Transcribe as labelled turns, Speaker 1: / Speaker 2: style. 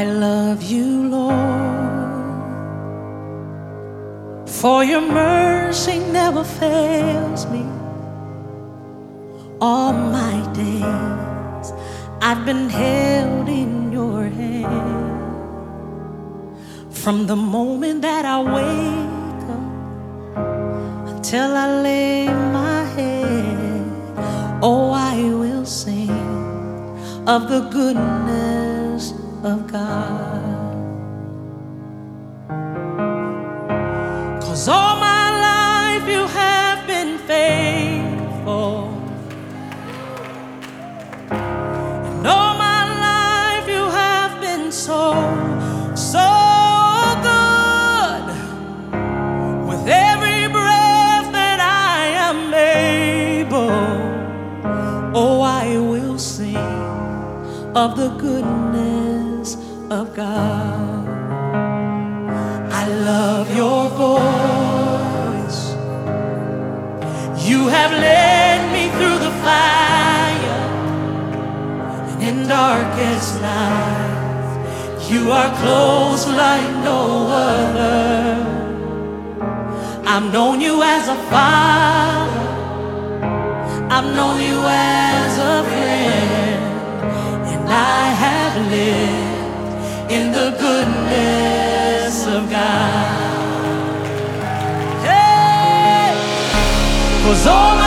Speaker 1: I love you, Lord, for your mercy never fails me. All my days I've been held in your hand. From the moment that I wake up until I lay my head, oh, I will sing of the goodness of God. 'Cause all my life you have been faithful, and all my life you have been so good. With every breath that I am able, oh, I will sing of the goodness of God. I love your voice. You have led me through the fire, and in darkest night, you are close like no other. I've known you as a father, I've known you as a friend, and I have lived in the goodness of God. Hey! 'Cause all